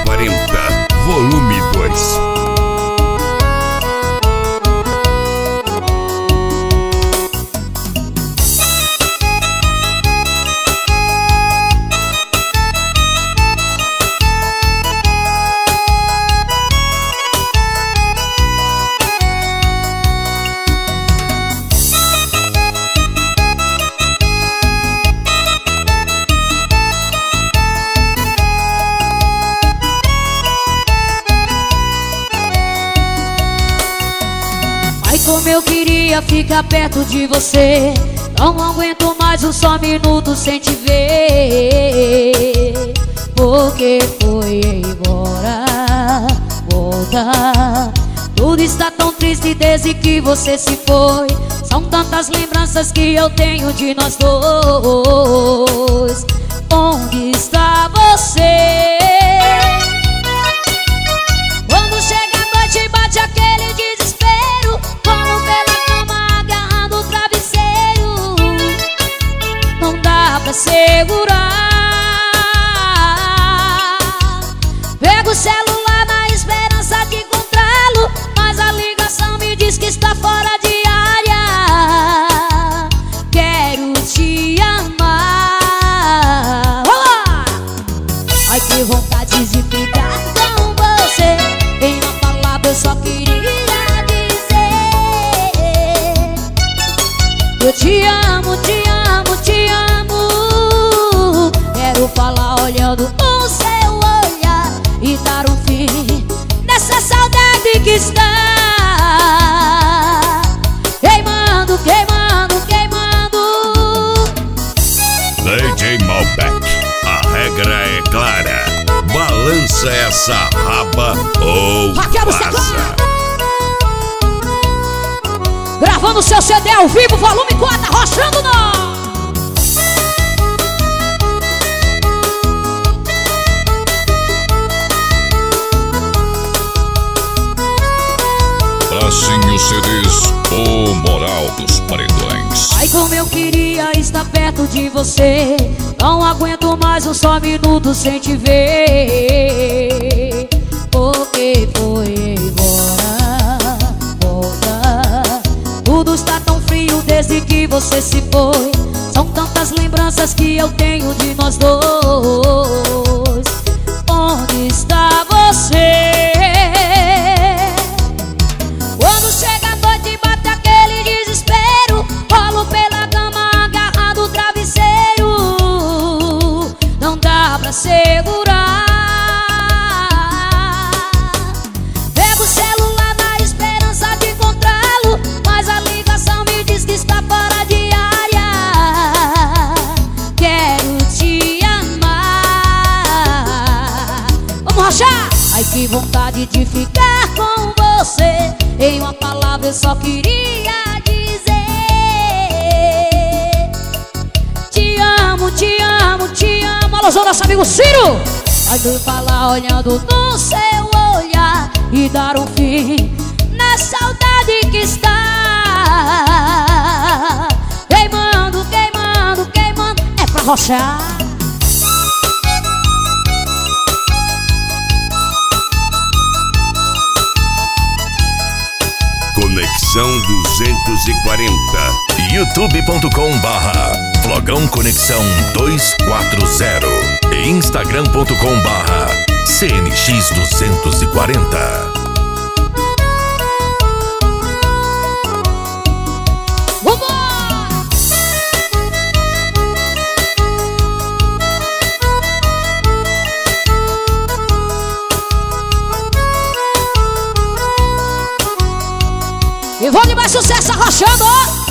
240, volume 2. Como eu queria ficar perto de você, não aguento mais um só minuto sem te ver. Porque foi embora, volta. Tudo está tão triste desde que você se foi. São tantas lembranças que eu tenho de nós dois. Onde está você? Quando chega a noite bate aquele desespero, como pela cama agarrando o travesseiro. Não dá pra segurar. Pego o celular na esperança de encontrá-lo, mas a ligação me diz que está fora de área. Quero te amar. Olá! Ai, que vontade de ficar com você. Em uma palavra eu só queria dizer: eu te amo, te amo, te amo. Quero falar olhando o seu olhar e dar um fim nessa saudade que está queimando, queimando, queimando. DJ Malbec, a regra é clara. Balança essa raba ou vaza. Gravando seu CD ao vivo, volume 4, arrochando nós. Bracinho CDs, o moral dos paredões. Ai, como eu queria estar perto de você, não aguento mais um só minuto sem te ver. Porque foi embora, volta. Tudo está tão frio desde que você se foi. São tantas lembranças que eu tenho de nós dois. Onde está você? Quando chega a noite e bate aquele desespero, rolo pela cama agarrado o travesseiro. Não dá pra segurar. Pego o celular na esperança de encontrá-lo, mas a ligação me diz que está fora de área. Quero te amar. Vamos rachar! Ai, que vontade de ficar com você. Em uma palavra eu só queria dizer: te amo, te amo, te amo. Alô, nosso amigo Ciro. Vai me falar olhando no seu olhar e dar um fim na saudade que está queimando, queimando, queimando. É pra rochar. Conexão 240, youtube.com/Flogão Conexão 240 e instagram.com/CNX 240. E vou de mais sucesso arrochando, ó.